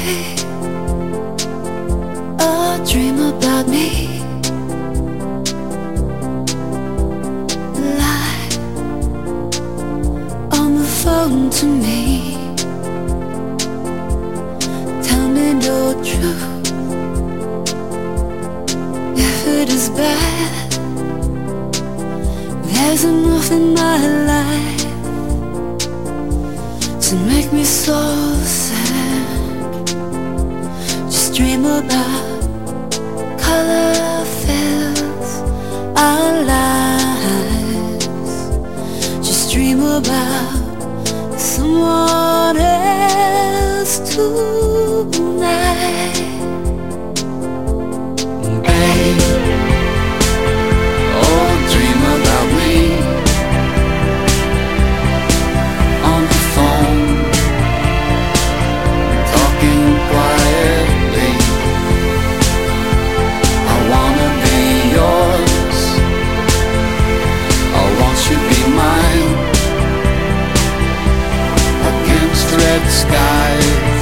a dream about me. Lie on the phone to me. Tell me no truth. If it is bad, there's enough in my life to make me so sad. Just dream about color fills our lives. Just dream about someone else tonight. Babe, oh, dream about me on the phone, talking quietly. I wanna be yours, I want you to be mine. Against red skies,